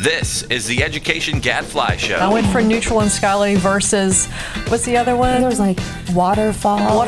This is the Education Gadfly Show. I went for neutral and scholarly versus, what's the other one? There was like waterfall,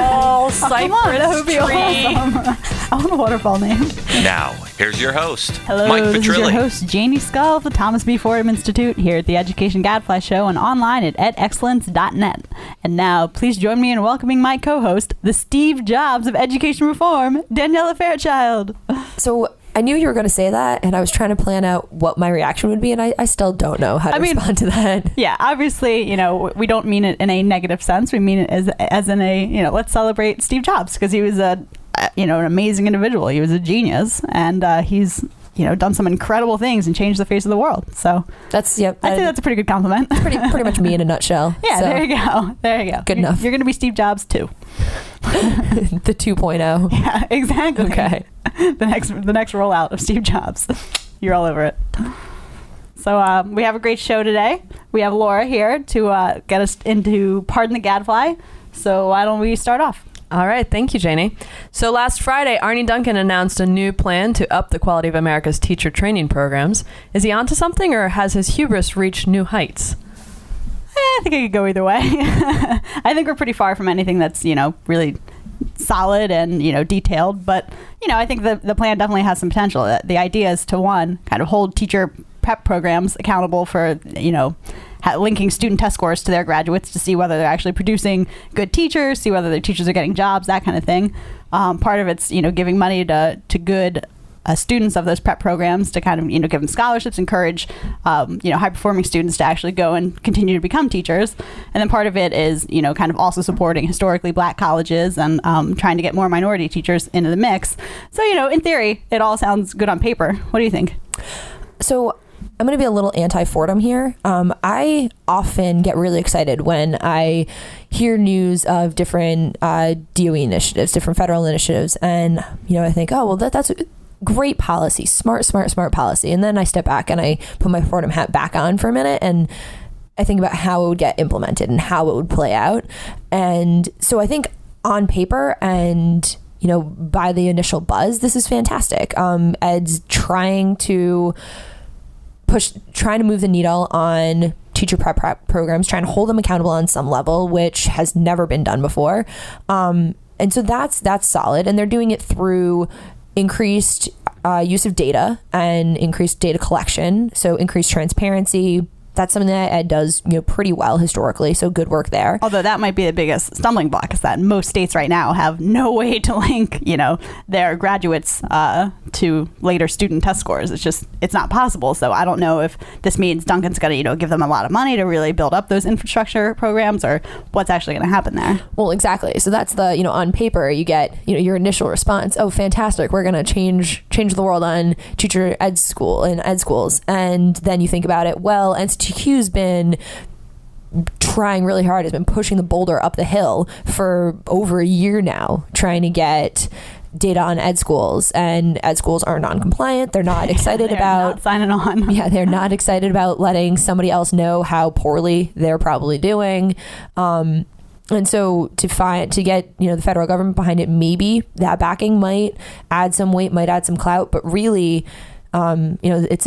cypress tree. Awesome. I want a waterfall name. Now, here's your host, Hello, Mike this is your Petrilli. host, Janie Scull of the Thomas B. Fordham Institute here at the Education Gadfly Show and online at edexcellence.net. And now, please join me in welcoming my co-host, the Steve Jobs of Education Reform, Daniela Fairchild. So I knew you were going to say that, and I was trying to plan out what my reaction would be, and I still don't know how to respond to that. Yeah, obviously, we don't mean it in a negative sense. We mean it as in a, let's celebrate Steve Jobs, because he was an amazing individual. He was a genius, and he's done some incredible things and changed the face of the world. So I'd say that's a pretty good compliment. pretty much me in a nutshell. Yeah, so. There you go. Good enough. You're going to be Steve Jobs too. The 2.0. Yeah, exactly. Okay. The next rollout of Steve Jobs. You're all over it. So we have a great show today. We have Laura here to get us into Pardon the Gadfly. So why don't we start off? All right. Thank you, Janie. So last Friday, Arne Duncan announced a new plan to up the quality of America's teacher training programs. Is he onto something, or has his hubris reached new heights? I think it could go either way. I think we're pretty far from anything that's, really solid and, detailed. But, I think the plan definitely has some potential. The idea is to, one, kind of hold teacher prep programs accountable for, linking student test scores to their graduates to see whether they're actually producing good teachers, see whether their teachers are getting jobs, that kind of thing. Part of it's, giving money to good students of those prep programs to kind of, give them scholarships, encourage, high-performing students to actually go and continue to become teachers. And then part of it is, kind of also supporting historically black colleges and trying to get more minority teachers into the mix. So, in theory, it all sounds good on paper. What do you think? So I'm going to be a little anti-Fordham here. I often get really excited when I hear news of different DOE initiatives, different federal initiatives. And, I think, oh, well, that's great policy, smart policy. And then I step back and I put my Fordham hat back on for a minute and I think about how it would get implemented and how it would play out. And so I think on paper and, by the initial buzz, this is fantastic. Ed's trying to move the needle on teacher prep programs, trying to hold them accountable on some level, which has never been done before. And so that's solid. And they're doing it through increased use of data and increased data collection. So increased transparency. That's something that Ed does, pretty well historically. So good work there. Although that might be the biggest stumbling block is that most states right now have no way to link, their graduates to later student test scores. It's not possible. So I don't know if this means Duncan's going to, give them a lot of money to really build up those infrastructure programs or what's actually going to happen there. Well, exactly. So that's the, on paper, you get, your initial response. Oh, fantastic. We're going to change the world on teacher ed school and ed schools. And then you think about it. Well, NCTQ's been trying really hard, has been pushing the boulder up the hill for over a year now, trying to get data on ed schools, and ed schools are non-compliant. They're not excited about not signing on. Yeah, they're not excited about letting somebody else know how poorly they're probably doing. And so to get, the federal government behind it, maybe that backing might add some weight, might add some clout, but really, it's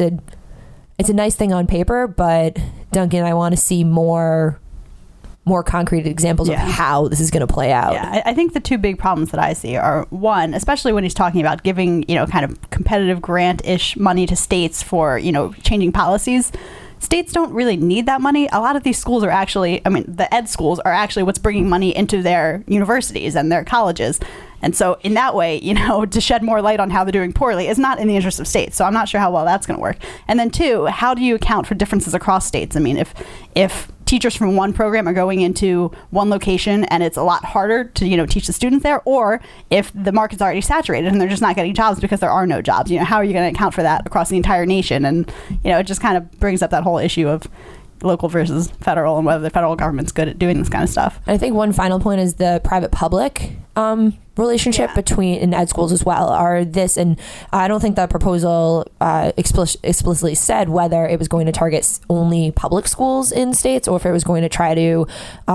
a nice thing on paper, but Duncan, I want to see more concrete examples of how this is going to play out. Yeah, I think the two big problems that I see are, one, especially when he's talking about giving, kind of competitive grant-ish money to states for, changing policies. States don't really need that money. A lot of these schools are actually, the ed schools are actually what's bringing money into their universities and their colleges. And so in that way, to shed more light on how they're doing poorly is not in the interest of states. So I'm not sure how well that's going to work. And then two, how do you account for differences across states? If teachers from one program are going into one location and it's a lot harder to, teach the students there, or if the market's already saturated and they're just not getting jobs because there are no jobs, how are you going to account for that across the entire nation? And, it just kind of brings up that whole issue of local versus federal and whether the federal government's good at doing this kind of stuff. I think one final point is the private-public relationship between in ed schools as well are this, and I don't think the proposal explicitly said whether it was going to target only public schools in states or if it was going to try to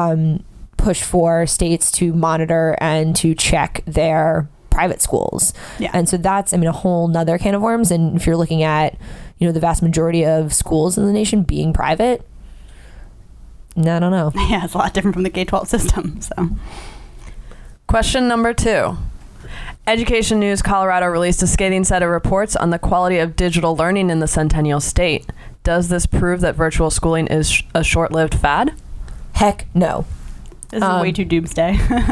push for states to monitor and to check their private schools. Yeah. And so that's, a whole nother can of worms. And if you're looking at, the vast majority of schools in the nation being private. No, I don't know. Yeah, it's a lot different from the K-12 system. So, Question number 2. Education News Colorado released a scathing set of reports on the quality of digital learning in the Centennial State. Does this prove that virtual schooling is a short-lived fad? Heck no. this is way too doomsday.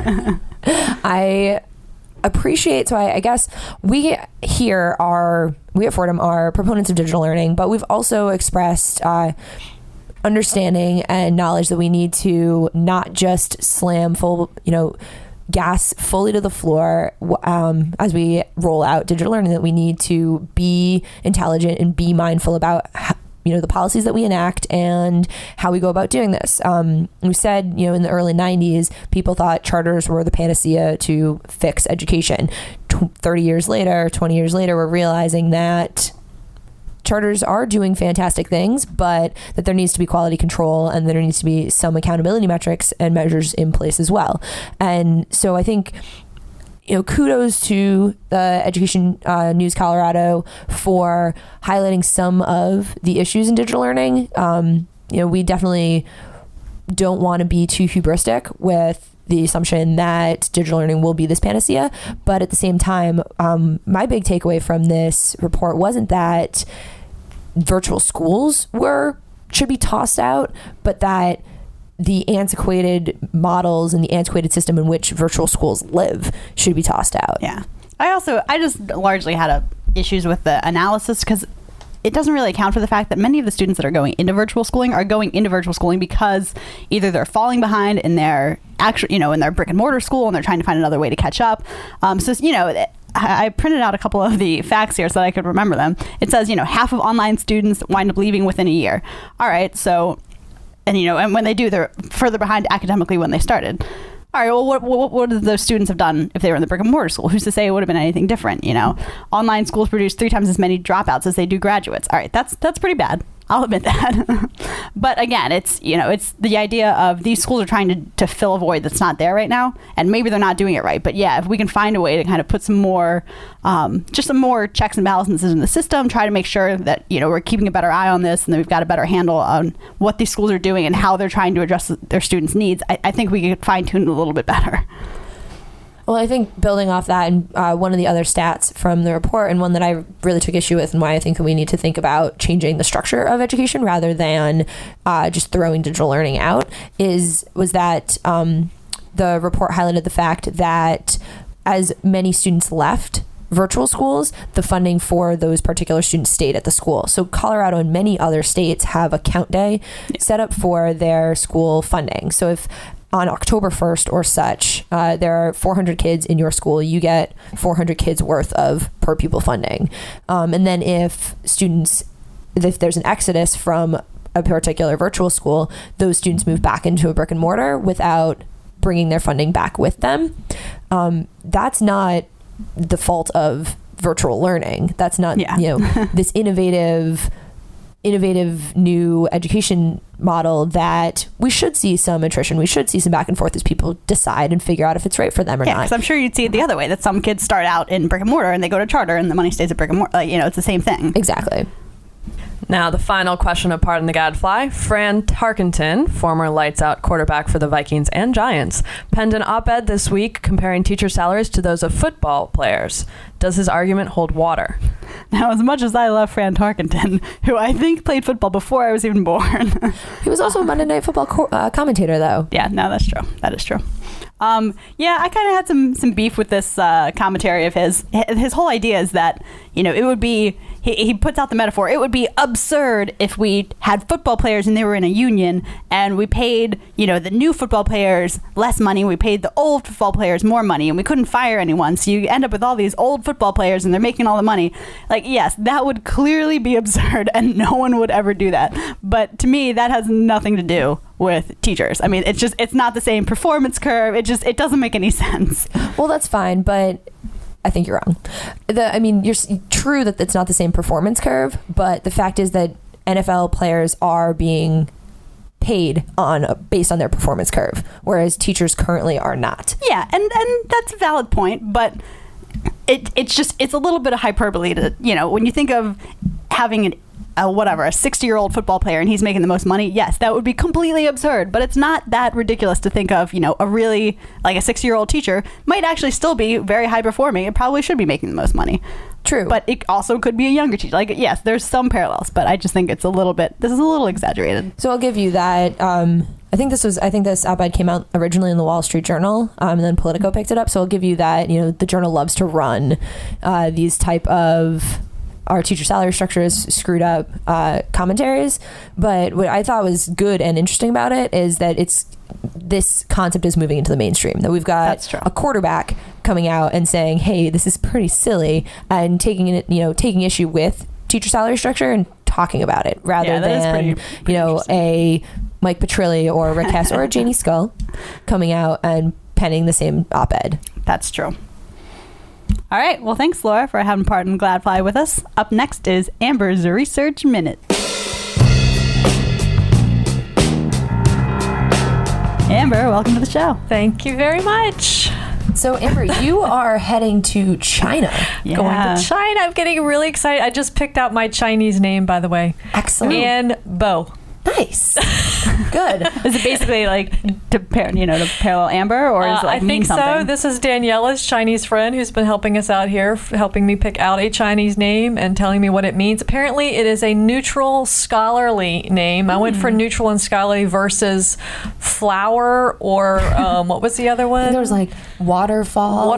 I appreciate, so I guess we at Fordham are proponents of digital learning, but we've also expressed understanding and knowledge that we need to not just slam gas fully to the floor as we roll out digital learning, that we need to be intelligent and be mindful about the policies that we enact and how we go about doing this. We said, in the early 90s, people thought charters were the panacea to fix education. 20 years later, we're realizing that charters are doing fantastic things, but that there needs to be quality control and there needs to be some accountability metrics and measures in place as well. And so I think, kudos to the Education News Colorado for highlighting some of the issues in digital learning. We definitely don't want to be too hubristic with the assumption that digital learning will be this panacea. But at the same time, my big takeaway from this report wasn't that virtual schools should be tossed out, but that the antiquated models and the antiquated system in which virtual schools live should be tossed out. Yeah. I just largely had issues with the analysis because it doesn't really account for the fact that many of the students that are going into virtual schooling are going into virtual schooling because either they're falling behind in their in their brick and mortar school and they're trying to find another way to catch up. I printed out a couple of the facts here so that I could remember them. It says, half of online students wind up leaving within a year. All right. So, and when they do, they're further behind academically when they started. All right, well, what would those students have done if they were in the brick and mortar school? Who's to say it would have been anything different? Online schools produce 3 times as many dropouts as they do graduates. All right, that's pretty bad. I'll admit that. But again, it's the idea of these schools are trying to fill a void that's not there right now, and maybe they're not doing it right. But yeah, if we can find a way to kind of put some more checks and balances in the system, try to make sure that we're keeping a better eye on this, and that we've got a better handle on what these schools are doing and how they're trying to address their students' needs, I think we could fine tune it a little bit better. Well, I think building off that, and one of the other stats from the report, and one that I really took issue with, and why I think that we need to think about changing the structure of education rather than just throwing digital learning out, was that the report highlighted the fact that as many students left virtual schools, the funding for those particular students stayed at the school. So Colorado and many other states have a count day set up for their school funding. So if on October 1st or such, there are 400 kids in your school, you get 400 kids worth of per pupil funding. And then if there's an exodus from a particular virtual school, those students move back into a brick and mortar without bringing their funding back with them. That's not the fault of virtual learning. That's not, this innovative new education model that we should see some attrition. We should see some back and forth as people decide and figure out if it's right for them or not. Because I'm sure you'd see it the other way, that some kids start out in brick and mortar and they go to charter and the money stays at brick and mortar. It's the same thing. Exactly. Now, the final question of Pardon the Gadfly. Fran Tarkenton, former Lights Out quarterback for the Vikings and Giants, penned an op-ed this week comparing teacher salaries to those of football players. Does his argument hold water? Now, as much as I love Fran Tarkenton, who I think played football before I was even born. He was also a Monday Night Football commentator, though. Yeah, no, that's true. That is true. I kind of had some beef with this commentary of his. His whole idea is that, it would be, he puts out the metaphor, it would be absurd if we had football players and they were in a union and we paid, the new football players less money, we paid the old football players more money, and we couldn't fire anyone. So you end up with all these old football players and they're making all the money. Yes, that would clearly be absurd and no one would ever do that. But to me, that has nothing to do with teachers. I mean, it's not the same performance curve. It doesn't make any sense. Well, that's fine, but I think you're wrong. You're true that it's not the same performance curve, but the fact is that NFL players are being paid based on their performance curve, whereas teachers currently are not. Yeah, and that's a valid point, but it's a little bit of hyperbole to, when you think of having a 60-year-old football player and he's making the most money, yes, that would be completely absurd. But it's not that ridiculous to think of, a really, like a 60-year-old teacher might actually still be very high performing and probably should be making the most money. True. But it also could be a younger teacher. Like, yes, there's some parallels, but I just think this is a little exaggerated. So I'll give you that. I think this op-ed came out originally in the Wall Street Journal, and then Politico picked it up. So I'll give you that. The Journal loves to run these type of our teacher salary structure is screwed up commentaries. But what I thought was good and interesting about it is that this concept is moving into the mainstream, that we've got a quarterback coming out and saying, hey, this is pretty silly, and taking issue with teacher salary structure and talking about it rather than a Mike Petrilli or Rick Hess or a Janie Skull coming out and penning the same op-ed. That's true. All right. Well, thanks, Laura, for having part in Gladfly with us. Up next is Amber's Research Minute. Amber, welcome to the show. Thank you very much. So, Amber, you are heading to China. Yeah. Going to China. I'm getting really excited. I just picked out my Chinese name, by the way. Excellent. Anne Bo. Nice. Good. Is it basically like to parallel Amber, or is it like I think something? so. This is Daniela's Chinese friend who's been helping us out here, helping me pick out a Chinese name and telling me what it means. Apparently, it is a neutral, scholarly name. I went for neutral and scholarly versus flower, or what was the other one? There was like waterfall.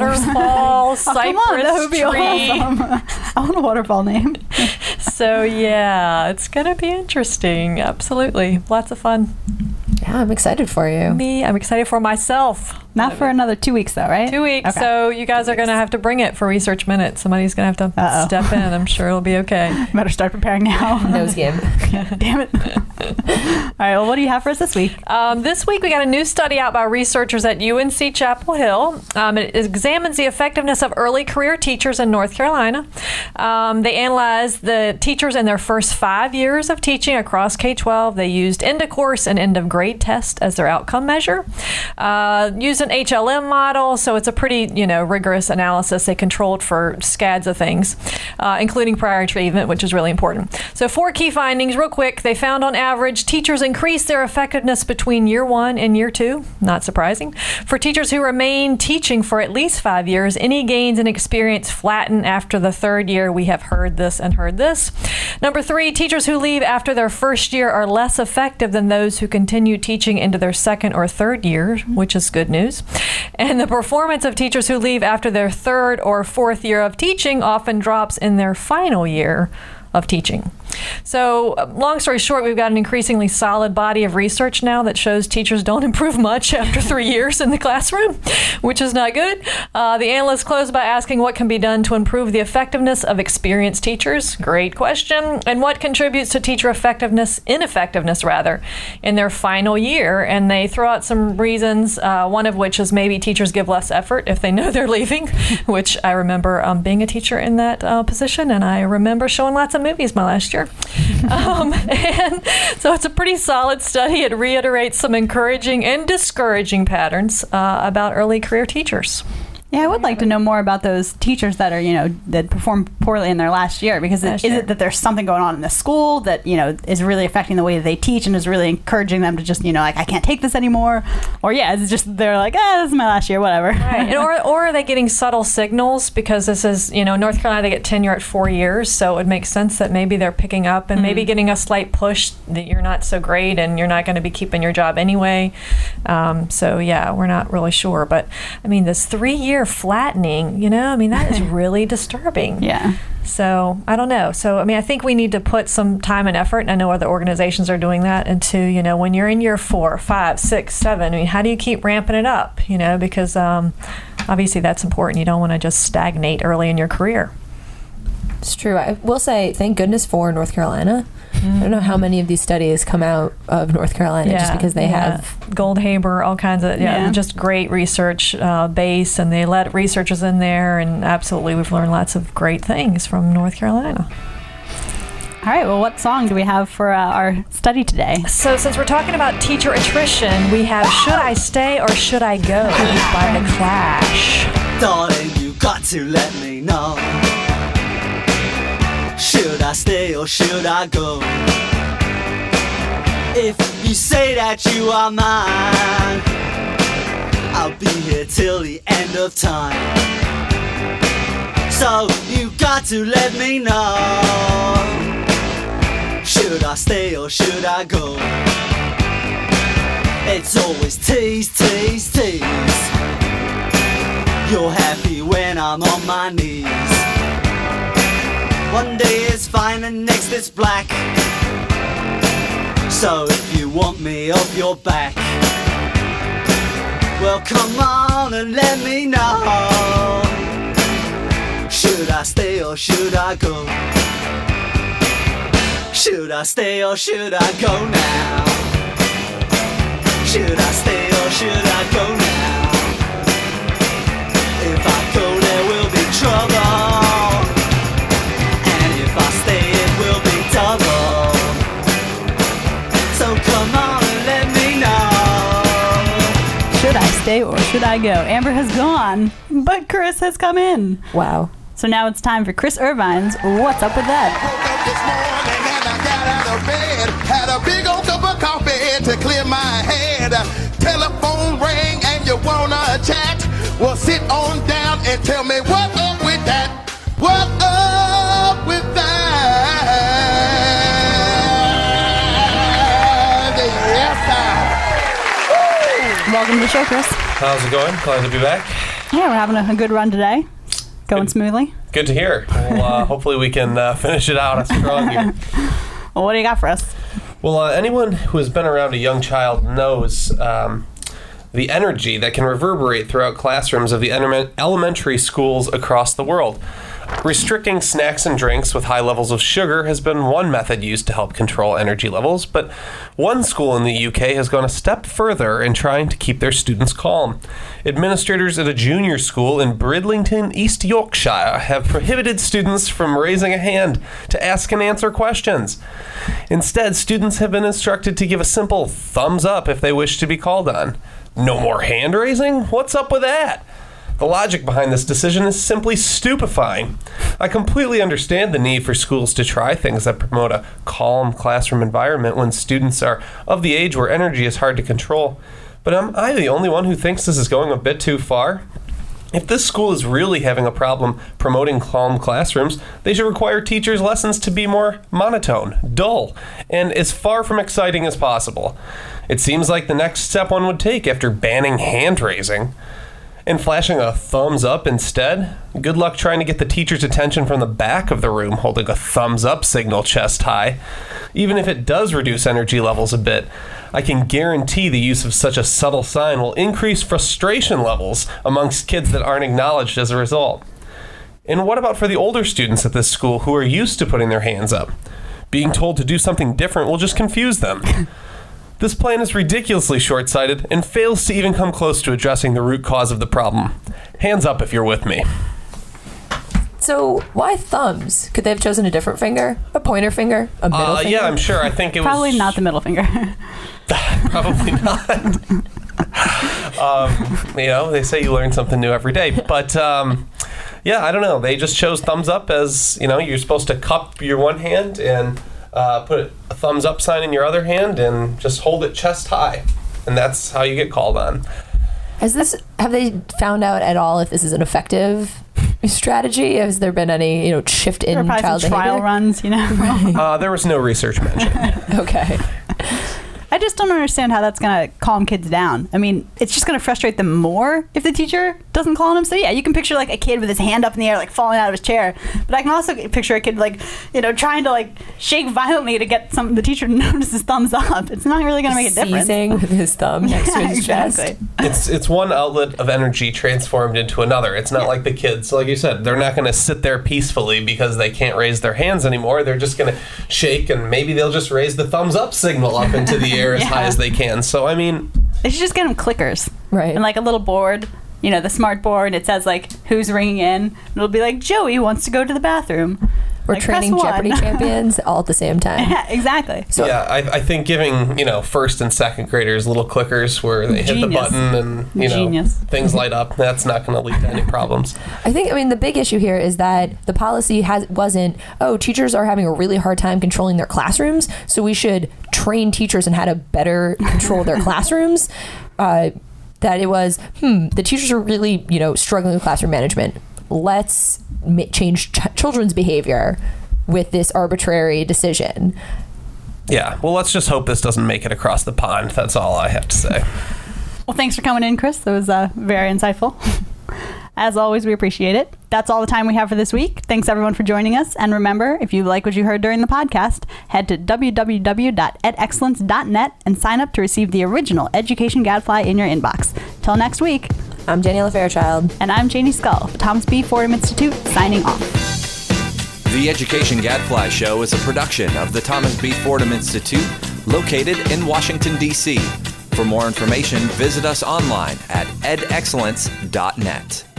Cypress that would be tree. Awesome. I want a waterfall name. So yeah, it's gonna be interesting. Absolutely, lots of fun. Yeah, I'm excited for you. I'm excited for myself. Not for another 2 weeks, though, right? 2 weeks. Okay. So you guys are going to have to bring it for Research Minute. Somebody's going to have to step in. I'm sure it'll be okay. Better start preparing now. Nose game. Damn it. All right. Well, what do you have for us this week? This week, we got a new study out by researchers at UNC Chapel Hill. It examines the effectiveness of early career teachers in North Carolina. They analyzed the teachers in their first 5 years of teaching across K-12. They used end-of-course and end-of-grade test as their outcome measure. Used an HLM model, so it's a pretty, rigorous analysis. They controlled for scads of things, including prior achievement, which is really important. So 4 key findings, real quick. They found on average teachers increased their effectiveness between year 1 and year 2. Not surprising. For teachers who remain teaching for at least 5 years, any gains in experience flatten after the 3rd year. We have heard this and heard this. Number 3, teachers who leave after their 1st year are less effective than those who continue teaching into their 2nd or 3rd year, which is good news. And the performance of teachers who leave after their 3rd or 4th year of teaching often drops in their final year of teaching. So, long story short, we've got an increasingly solid body of research now that shows teachers don't improve much after 3 years in the classroom, which is not good. The analysts closed by asking what can be done to improve the effectiveness of experienced teachers. Great question. And what contributes to teacher ineffectiveness, in their final year. And they throw out some reasons, one of which is maybe teachers give less effort if they know they're leaving, which I remember being a teacher in that position, and I remember showing lots of movies my last year. And so it's a pretty solid study. It reiterates some encouraging and discouraging patterns about early career teachers. Yeah, I would like to know more about those teachers that are, that perform poorly in their last year, because is it that there's something going on in the school that, is really affecting the way that they teach and is really encouraging them to just, I can't take this anymore? Or, it's just they're like, this is my last year, whatever. Right. or are they getting subtle signals? Because this is, North Carolina, they get tenure at 4 years, so it makes sense that maybe they're picking up and maybe getting a slight push that you're not so great and you're not going to be keeping your job anyway. We're not really sure. But, this 3-year flattening, that is really disturbing. Yeah. So I don't know. So, I think we need to put some time and effort, and I know other organizations are doing that, into, when you're in year 4, 5, 6, 7, how do you keep ramping it up? Because obviously that's important. You don't want to just stagnate early in your career. It's true. I will say, thank goodness for North Carolina. I don't know how many of these studies come out of North Carolina just because they have Goldhaber, all kinds of just great research base, and they let researchers in there, and absolutely we've learned lots of great things from North Carolina. All right, well, what song do we have for our study today? So since we're talking about teacher attrition, we have Should I Stay or Should I Go by The Clash. Darling, you got to let me know. Should I stay or should I go? If you say that you are mine, I'll be here till the end of time. So you got to let me know. Should I stay or should I go? It's always tease, tease, tease. You're happy when I'm on my knees. One day it's fine and next it's black. So if you want me off your back, well come on and let me know. Should I stay or should I go? Should I stay or should I go now? Should I stay or should I go now? If I go there will be trouble, and if I stay it will be double. So come on and let me know. Should I stay or should I go? Amber has gone, but Chris has come in. Wow. So now it's time for Chris Irvine's What's Up With That? Woke up this morning and I got out of bed. Had a big old cup of coffee to clear my head. Telephone rang and you wanna chat? Well, sit on down and tell me what's up with that. What up with that? Yes, sir. Welcome to the show, Chris. How's it going? Glad to be back. Yeah, we're having a good run today. Going smoothly. Good to hear. Well, hopefully we can finish it out strong here. Well, what do you got for us? Well, anyone who has been around a young child knows the energy that can reverberate throughout classrooms of the elementary schools across the world. Restricting snacks and drinks with high levels of sugar has been one method used to help control energy levels, but one school in the UK has gone a step further in trying to keep their students calm. Administrators at a junior school in Bridlington, East Yorkshire, have prohibited students from raising a hand to ask and answer questions. Instead, students have been instructed to give a simple thumbs up if they wish to be called on. No more hand raising? What's up with that? The logic behind this decision is simply stupefying. I completely understand the need for schools to try things that promote a calm classroom environment when students are of the age where energy is hard to control. But am I the only one who thinks this is going a bit too far? If this school is really having a problem promoting calm classrooms, they should require teachers' lessons to be more monotone, dull, and as far from exciting as possible. It seems like the next step one would take after banning hand raising. And flashing a thumbs up instead? Good luck trying to get the teacher's attention from the back of the room holding a thumbs up signal chest high. Even if it does reduce energy levels a bit, I can guarantee the use of such a subtle sign will increase frustration levels amongst kids that aren't acknowledged as a result. And what about for the older students at this school who are used to putting their hands up? Being told to do something different will just confuse them. This plan is ridiculously short-sighted and fails to even come close to addressing the root cause of the problem. Hands up if you're with me. So why thumbs? Could they have chosen a different finger? A pointer finger? A middle finger? Yeah, I'm sure. I think it Probably was... not the middle finger. Probably not. They say you learn something new every day. But, yeah, I don't know. They just chose thumbs up as, you're supposed to cup your one hand and put a thumbs up sign in your other hand and just hold it chest high. And that's how you get called on. Have they found out at all if this is an effective strategy? Has there been any, shift in child behavior? Trial runs, There was no research mentioned. Okay. I just don't understand how that's going to calm kids down. I mean, it's just going to frustrate them more if the teacher doesn't call on him. So yeah, you can picture like a kid with his hand up in the air, like falling out of his chair. But I can also picture a kid trying to shake violently to get the teacher to notice his thumbs up. It's not really going to make a difference. Seizing with his thumb next to his chest. It's one outlet of energy transformed into another. It's not like the kids. Like you said, they're not going to sit there peacefully because they can't raise their hands anymore. They're just going to shake, and maybe they'll just raise the thumbs up signal up into the air as high as they can. So, I mean... They should just get them clickers. Right. And a little board, the smart board, it says who's ringing in. It'll be like, Joey wants to go to the bathroom. We're Like, training press 1. Jeopardy champions all at the same time. Yeah, exactly. So Yeah, I think giving, first and second graders little clickers where they hit the Genius. button and, Genius. things light up, that's not going to lead to any problems. I mean, the big issue here is that the policy wasn't, teachers are having a really hard time controlling their classrooms, so we should train teachers in how to better control their classrooms. That it was, the teachers are really, struggling with classroom management. Let's change children's behavior with this arbitrary decision. Yeah, well, let's just hope this doesn't make it across the pond. That's all I have to say. Well, thanks for coming in, Chris. That was very insightful. As always, we appreciate it. That's all the time we have for this week. Thanks, everyone, for joining us. And remember, if you like what you heard during the podcast, head to www.edexcellence.net and sign up to receive the original Education Gadfly in your inbox. Till next week. I'm Daniela Fairchild. And I'm Janie Scull of the Thomas B. Fordham Institute, signing off. The Education Gadfly Show is a production of the Thomas B. Fordham Institute, located in Washington, D.C. For more information, visit us online at edexcellence.net.